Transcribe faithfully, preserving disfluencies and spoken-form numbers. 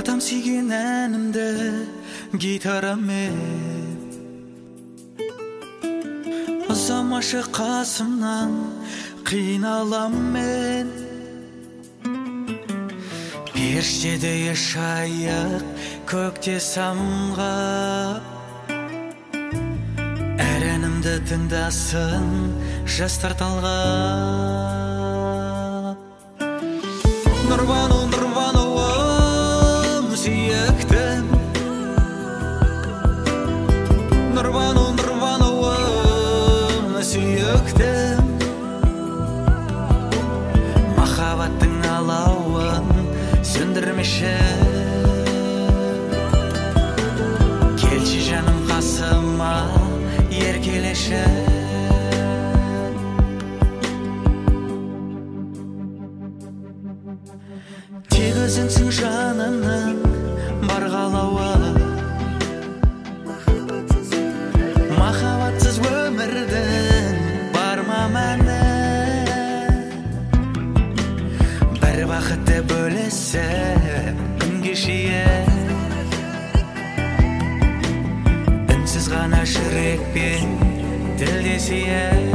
тартам сүйген әнімді гитарамен, ұзамашы қасымнан қиналам мен. Періштедей шайық көкте самғап, әр әнімді тыңдасын жастар талғап. Нұрбану, Нұрбануым сүйіктім, Нұрбану, Нұрбануым сүйіктім. Махаббаттың алауын сөндірмеші, келші жаным қасыма еркелеші. Тек өзіңсің жанымның бар қалауы, махаббатсыз өмірдің бар ма мәні. Бір бақытты бөлесіп күн кешейін, үнсіз ғана жүрекпен тілдесейін.